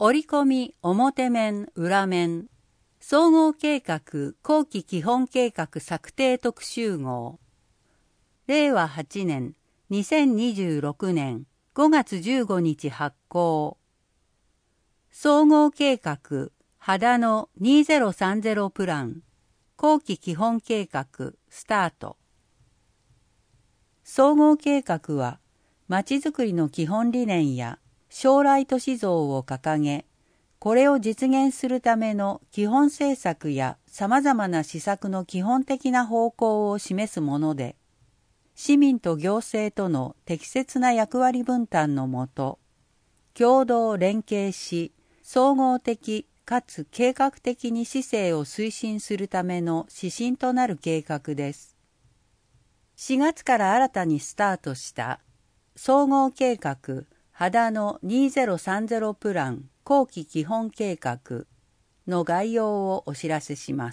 折り込み表面裏面総合計画後期基本計画策定特集号令和8年2026年5月15日発行総合計画秦野2030プラン後期基本計画スタート総合計画はまちづくりの基本理念や将来都市像を掲げ、これを実現するための基本政策やさまざまな施策の基本的な方向を示すもので、市民と行政との適切な役割分担のもと、共同連携し、総合的かつ計画的に市政を推進するための指針となる計画です。4月から新たにスタートした総合計画秦野2030プラン後期基本計画の概要をお知らせします。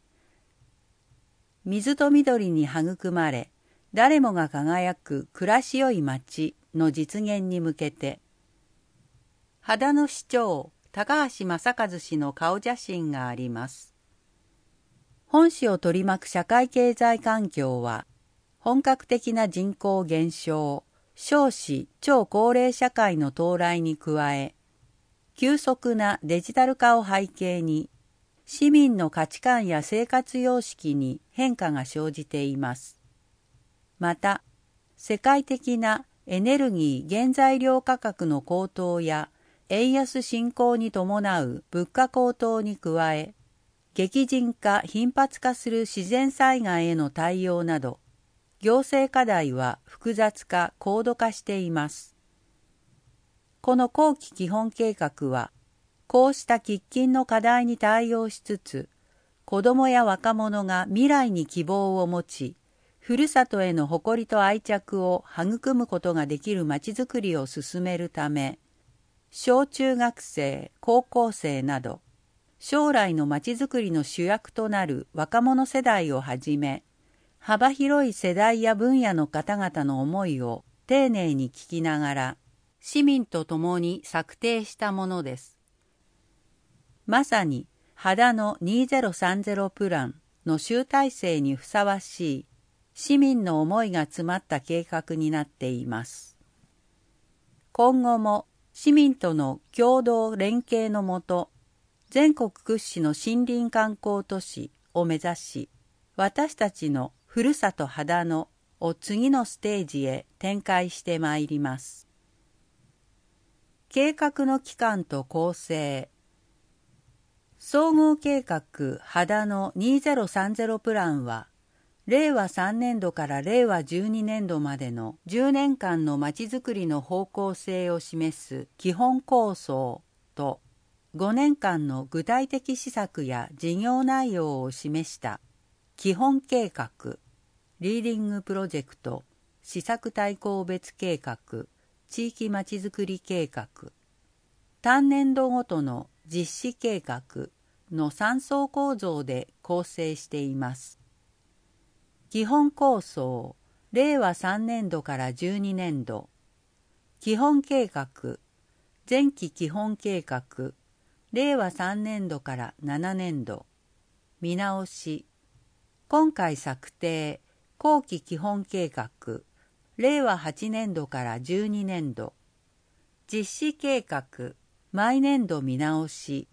水と緑に育まれ、誰もが輝く暮らしよい街の実現に向けて、秦野市長高橋正和氏の顔写真があります。本市を取り巻く社会経済環境は、本格的な人口減少、少子超高齢社会の到来に加え、急速なデジタル化を背景に、市民の価値観や生活様式に変化が生じています。また、世界的なエネルギー原材料価格の高騰や円安進行に伴う物価高騰に加え、激甚化頻発化する自然災害への対応など、行政課題は複雑化、高度化しています。この後期基本計画は、こうした喫緊の課題に対応しつつ、子どもや若者が未来に希望を持ち、ふるさとへの誇りと愛着を育むことができるまちづくりを進めるため、小中学生、高校生など、将来のまちづくりの主役となる若者世代をはじめ、幅広い世代や分野の方々の思いを丁寧に聞きながら、市民と共に策定したものです。まさに、秦野2030プランの集大成にふさわしい、市民の思いが詰まった計画になっています。今後も市民との共同連携のもと、全国屈指の森林観光都市を目指し、私たちのふるさと秦野を次のステージへ展開してまいります。計画の期間と構成。総合計画秦野2030プランは、令和3年度から令和12年度までの10年間のまちづくりの方向性を示す基本構想と、5年間の具体的施策や事業内容を示した基本計画、リーディングプロジェクト、施策大綱別計画、地域まちづくり計画、単年度ごとの実施計画の3層構造で構成しています。基本構想、令和3年度から12年度、基本計画、前期基本計画、令和3年度から7年度、見直し、今回策定、後期基本計画、令和8年度から12年度、実施計画、毎年度見直し、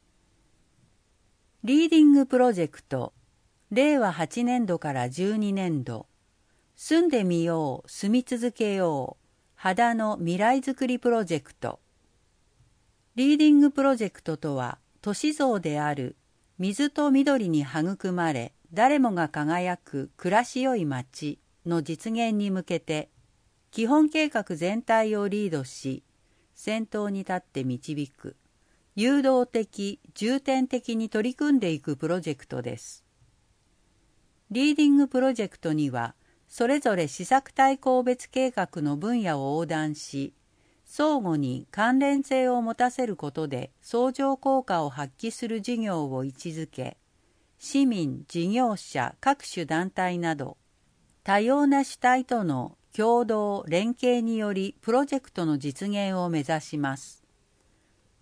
リーディングプロジェクト、令和8年度から12年度、住んでみよう、住み続けよう、秦野未来づくりプロジェクト。リーディングプロジェクトとは、都市像である水と緑に育まれ、誰もが輝く暮らしよい街の実現に向けて、基本計画全体をリードし、先頭に立って導く、誘導的、重点的に取り組んでいくプロジェクトです。リーディングプロジェクトには、それぞれ施策大綱別計画の分野を横断し、相互に関連性を持たせることで相乗効果を発揮する事業を位置づけ、市民、事業者、各種団体など、多様な主体との共同、連携によりプロジェクトの実現を目指します。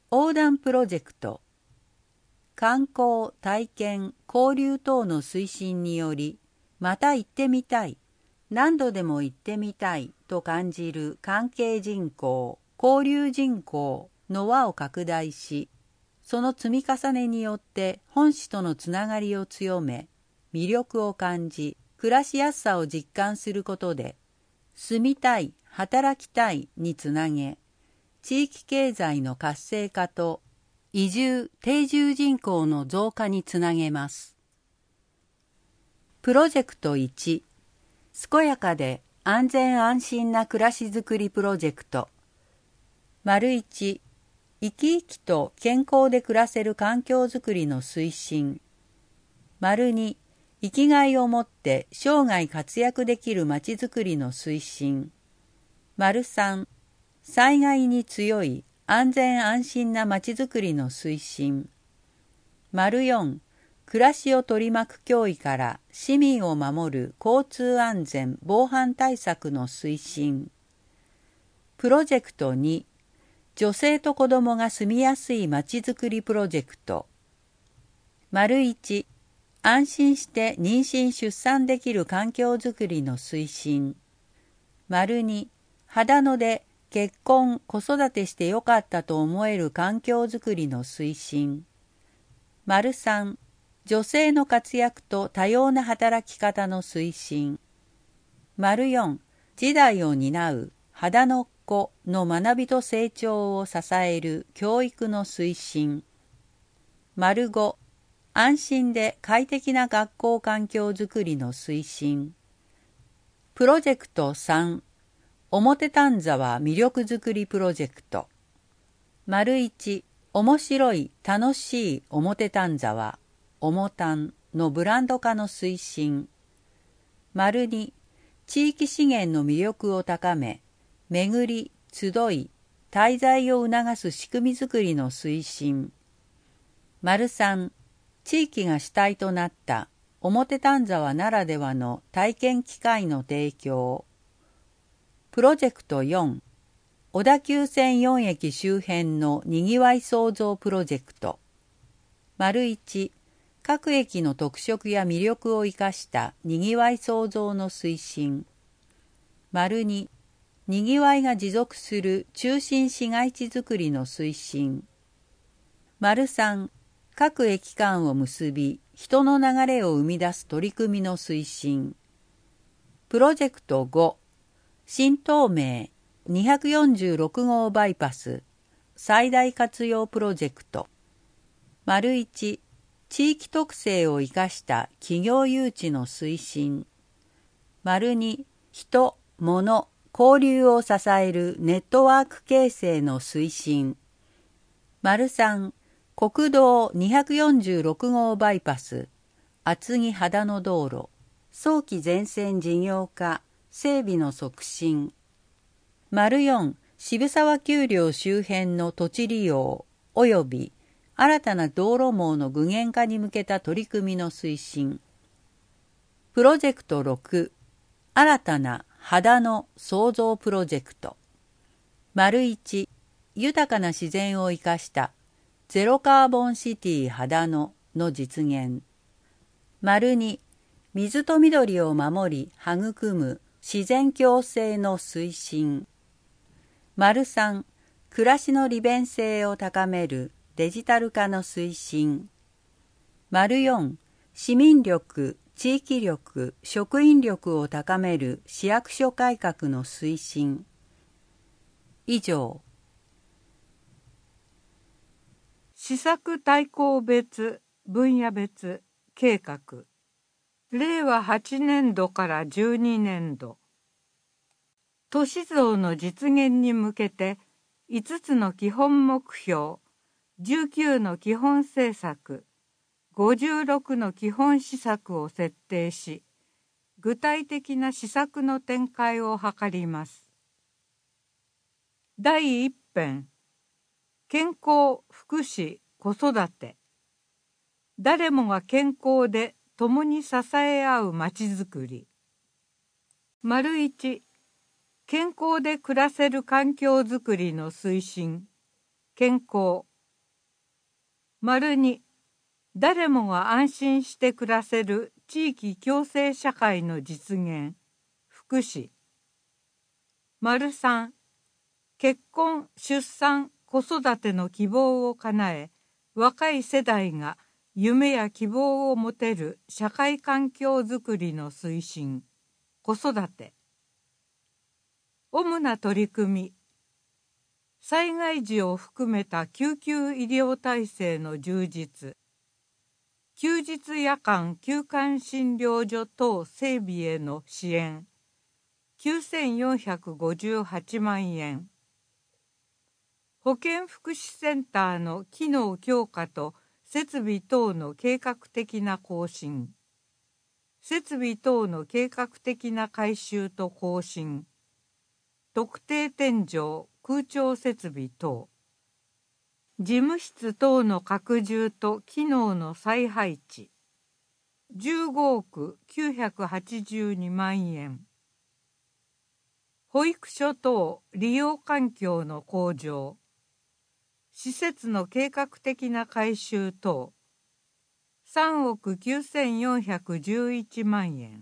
横断プロジェクト。観光、体験、交流等の推進により、また行ってみたい、何度でも行ってみたいと感じる関係人口、交流人口の輪を拡大し、その積み重ねによって本市とのつながりを強め、魅力を感じ、暮らしやすさを実感することで、住みたい、働きたいにつなげ、地域経済の活性化と移住・定住人口の増加につなげます。プロジェクト1、健やかで安全安心な暮らしづくりプロジェクト。1、生き生きと健康で暮らせる環境づくりの推進。2、生きがいを持って生涯活躍できるまちづくりの推進。3、災害に強い安全安心なまちづくりの推進。4、暮らしを取り巻く脅威から市民を守る交通安全防犯対策の推進。プロジェクト2、女性と子どもが住みやすいまちづくりプロジェクト。1、安心して妊娠出産できる環境づくりの推進。2、秦野で結婚・子育てしてよかったと思える環境づくりの推進。3、女性の活躍と多様な働き方の推進。4、時代を担う秦野っ子の学びと成長を支える教育の推進。5、安心で快適な学校環境づくりの推進。プロジェクト3、表丹沢魅力づくりプロジェクト。1、面白い楽しい表丹沢、おもたんのブランド化の推進。2、地域資源の魅力を高め、巡り、集い、滞在を促す仕組みづくりの推進。3、地域が主体となった表丹沢ならではの体験機会の提供。プロジェクト4、小田急線4駅周辺のにぎわい創造プロジェクト。1、各駅の特色や魅力を生かしたにぎわい創造の推進。2、にぎわいが持続する中心市街地づくりの推進。3、各駅間を結び、人の流れを生み出す取り組みの推進。プロジェクト5、新東名246号バイパス最大活用プロジェクト。1、地域特性を生かした企業誘致の推進。2、人、物、交流を支えるネットワーク形成の推進。3、国道246号バイパス厚木秦野道路早期全線事業化整備の促進。4、渋沢丘陵周辺の土地利用及び新たな道路網の具現化に向けた取り組みの推進。プロジェクト6、新たな秦野創造プロジェクト。1、豊かな自然を生かしたゼロカーボンシティ秦野の実現。2、水と緑を守り育む自然共生の推進。3、暮らしの利便性を高めるデジタル化の推進。4、市民力、地域力、職員力を高める市役所改革の推進。以上。 施策大綱別、分野別、計画。令和8年度から12年度。都市像の実現に向けて5つの基本目標、19の基本政策、56の基本施策を設定し、具体的な施策の展開を図ります。第1編、健康、福祉、子育て。誰もが健康で共に支え合うまちづくり。1、健康で暮らせる環境づくりの推進。健康、 2、誰もが安心して暮らせる地域共生社会の実現、福祉。3、結婚、出産、子育ての希望を叶え、若い世代が夢や希望を持てる社会環境づくりの推進、子育て。主な取り組み。災害時を含めた救急医療体制の充実。休日夜間休館診療所等整備への支援。9458万円。保健福祉センターの機能強化と設備等の計画的な更新。設備等の計画的な改修と更新。特定天井、空調設備等。事務室等の拡充と機能の再配置。15億982万円。保育所等利用環境の向上。施設の計画的な改修等。3億9411万円。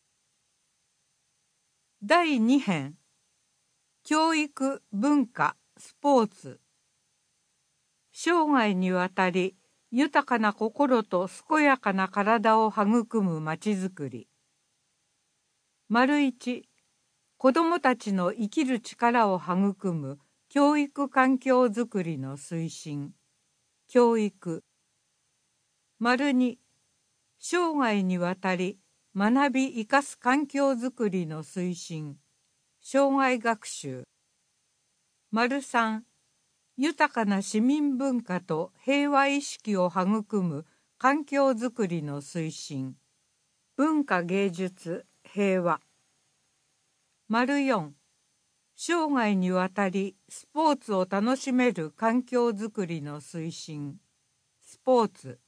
第2編。教育、文化、スポーツ。生涯にわたり豊かな心と健やかな体を育むまちづくり。1、子どもたちの生きる力を育む教育環境づくりの推進。教育。2、生涯にわたり学び生かす環境づくりの推進。生涯学習。3、豊かな市民文化と平和意識を育む環境づくりの推進。文化芸術、平和。4、生涯にわたりスポーツを楽しめる環境づくりの推進。スポーツ。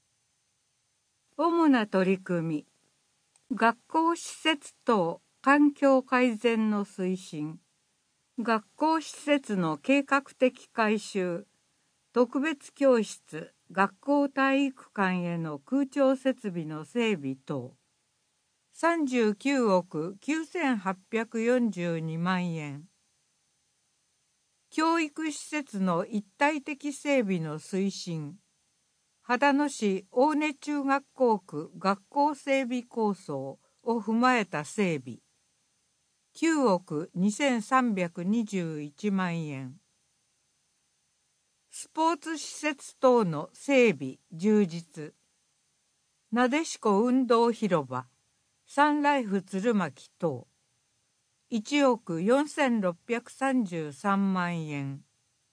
主な取り組み。学校施設等環境改善の推進。学校施設の計画的改修。特別教室、学校体育館への空調設備の整備等。39億9842万円。教育施設の一体的整備の推進。秦野市大根中学校区学校整備構想を踏まえた整備。9億2321万円。スポーツ施設等の整備充実。なでしこ運動広場、サンライフ鶴巻等。1億4633万円。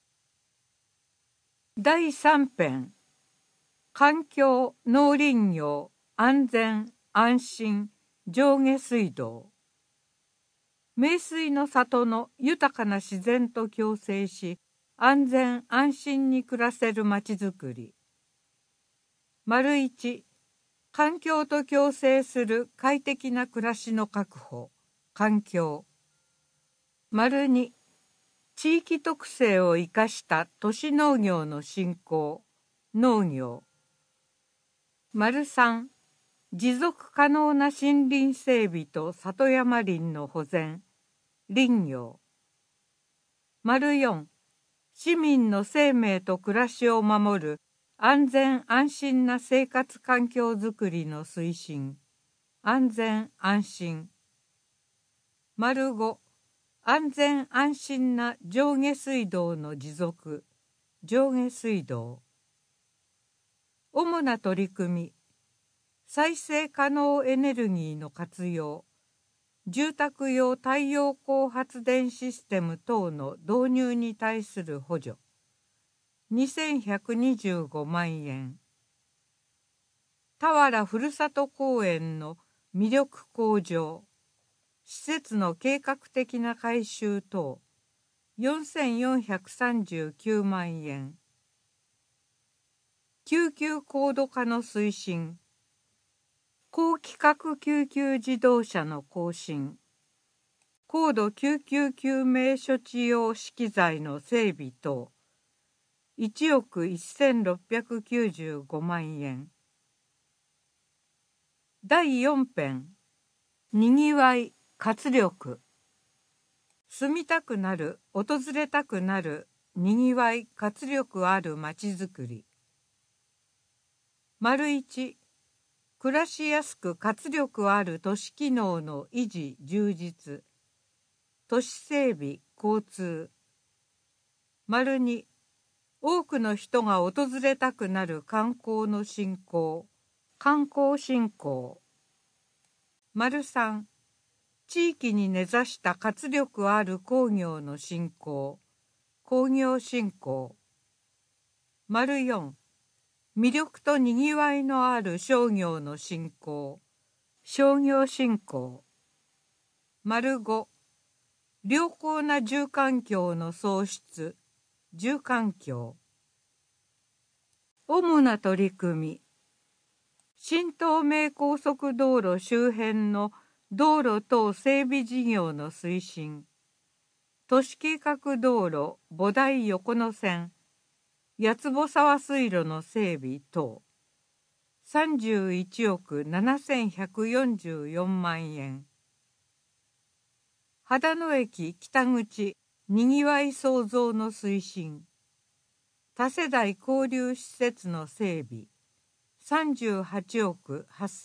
第3編。環境、農林業、安全、安心、上下水道。名水の里の豊かな自然と共生し、安全安心に暮らせるまちづくり。1、環境と共生する快適な暮らしの確保、環境。2、地域特性を生かした都市農業の振興、農業。3、持続可能な森林整備と里山林の保全、林業。4、市民の生命と暮らしを守る安全安心な生活環境づくりの推進、安全安心。5、安全安心な上下水道の持続、上下水道。主な取り組み。再生可能エネルギーの活用。住宅用太陽光発電システム等の導入に対する補助。2125万円。田原ふるさと公園の魅力向上。施設の計画的な改修等。4439万円。救急高度化の推進。高規格救急自動車の更新。高度救急救命処置用資機材の整備等。 1億1695万円。第4編、にぎわい、活力。住みたくなる、訪れたくなる、にぎわい、活力あるまちづくり。1、暮らしやすく活力ある都市機能の維持・充実。都市整備・交通。2、多くの人が訪れたくなる観光の振興。観光振興。3、地域に根ざした活力ある工業の振興。工業振興。4、魅力とにぎわいのある商業の振興。商業振興。5、良好な住環境の創出。住環境。主な取り組み。新東名高速道路周辺の道路等整備事業の推進。都市計画道路菩提横野線、八坪沢水路の整備等。31億7144万円。秦野駅北口にぎわい創造の推進。多世代交流施設の整備。38億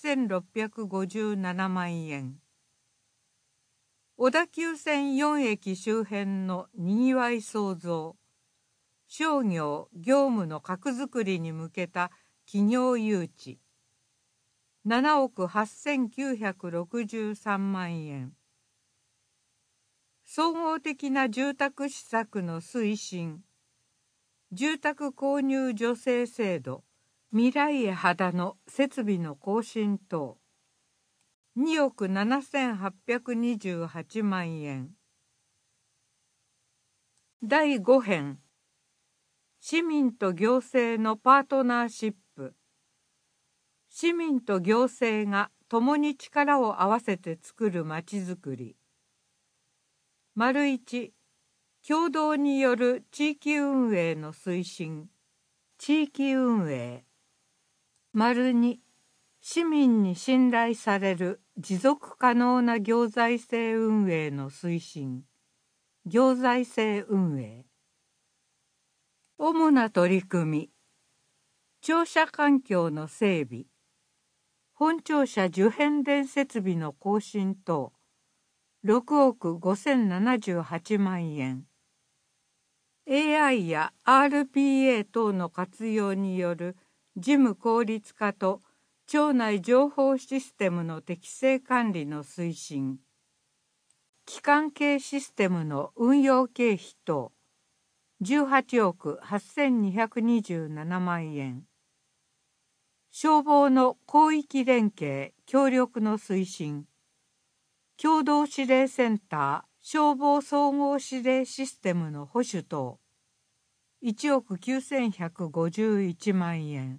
8657万円。小田急線4駅周辺のにぎわい創造。商業・業務の核づくりに向けた企業誘致。7億8963万円。総合的な住宅施策の推進。住宅購入助成制度。未来へ秦野設備の更新等。2億7828万円。第5編、市民と行政のパートナーシップ。市民と行政が共に力を合わせて作るまちづくり。1、共同による地域運営の推進。地域運営。2、市民に信頼される持続可能な行財政運営の推進。行財政運営。主な取り組み。庁舎環境の整備。本庁舎受変電設備の更新等。6億5078万円。AI や RPA 等の活用による事務効率化と庁内情報システムの適正管理の推進。基幹系システムの運用経費等。18億8227万円。消防の広域連携・協力の推進。共同指令センター消防総合指令システムの保守等。1億9151万円。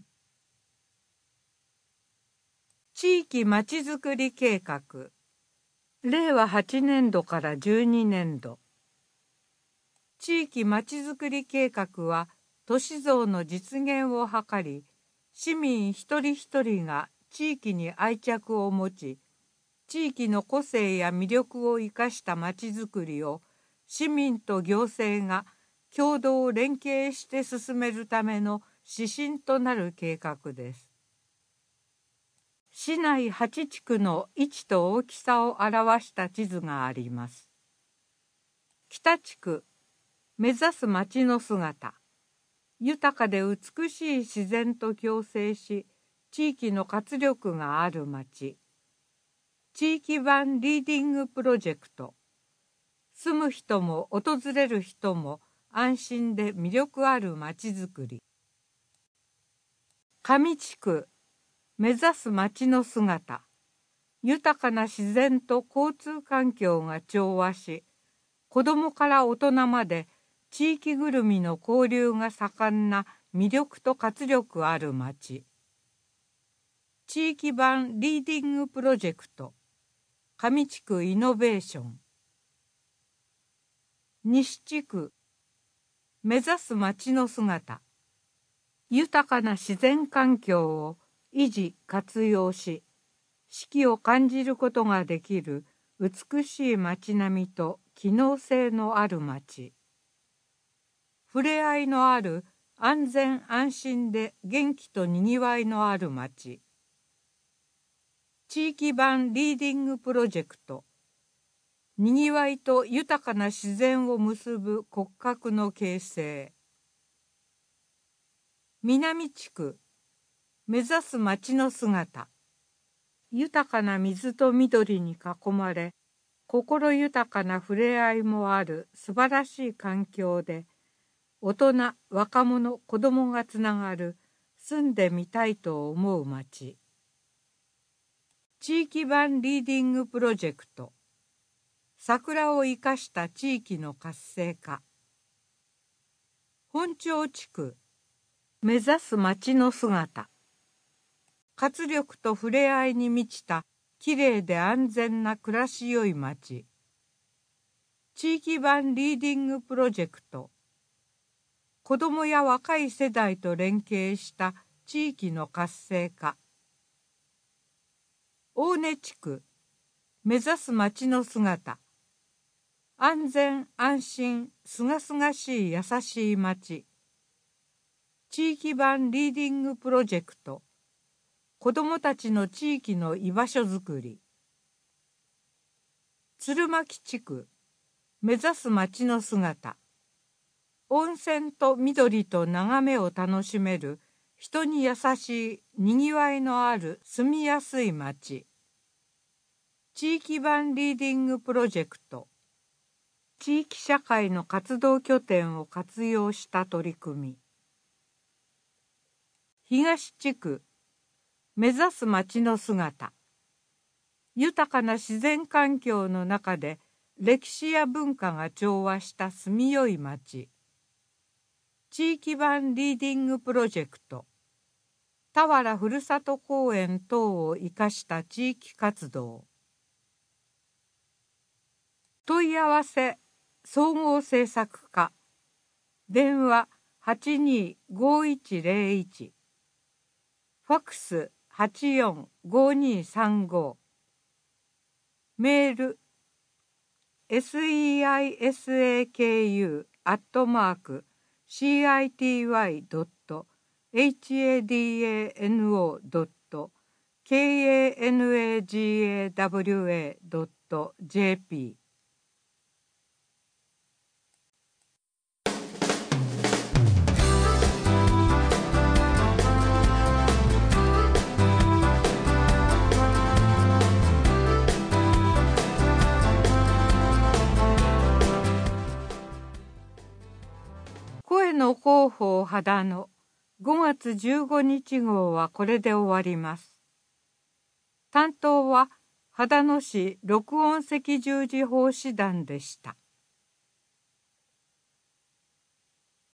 地域まちづくり計画。令和8年度から12年度。地域まちづくり計画は、都市像の実現を図り、市民一人一人が地域に愛着を持ち、地域の個性や魅力を生かしたまちづくりを市民と行政が共同連携して進めるための指針となる計画です。市内8地区の位置と大きさを表した地図があります。北地区、目指す街の姿。豊かで美しい自然と共生し、地域の活力がある街。地域版リーディングプロジェクト。住む人も訪れる人も安心で魅力ある街づくり。上地区、目指す街の姿。豊かな自然と交通環境が調和し、子どもから大人まで地域ぐるみの交流が盛んな魅力と活力ある街。地域版リーディングプロジェクト。上地区イノベーション。西地区、目指す街の姿。 豊かな自然環境を維持活用し、四季を感じることができる美しい街並みと機能性のある街。触れ合いのある安全安心で元気とにぎわいのある街。地域版リーディングプロジェクト。にぎわいと豊かな自然を結ぶ骨格の形成。南地区。目指す街の姿。豊かな水と緑に囲まれ、心豊かな触れ合いもある素晴らしい環境で、大人、若者、子供がつながる住んでみたいと思う街。地域版リーディングプロジェクト。桜を生かした地域の活性化。本町地区。目指す街の姿。活力と触れ合いに満ちたきれいで安全な暮らしよい街。地域版リーディングプロジェクト。子どもや若い世代と連携した地域の活性化。大根地区。目指す街の姿。安全安心すがすがしい優しい街。地域版リーディングプロジェクト。子どもたちの地域の居場所づくり。鶴巻地区。目指す街の姿。温泉と緑と眺めを楽しめる人に優しいにぎわいのある住みやすい街。地域版リーディングプロジェクト。地域社会の活動拠点を活用した取り組み。東地区。目指す街の姿。豊かな自然環境の中で歴史や文化が調和した住みよい街。地域版リーディングプロジェクト。田原ふるさと公園等を生かした地域活動。問い合わせ総合政策課。電話825101。ファックス845235。メール seicy.city.hadano.kanagawa.jp。声の広報秦野5月15日号はこれで終わります。担当は秦野市録音赤十字奉仕団でした。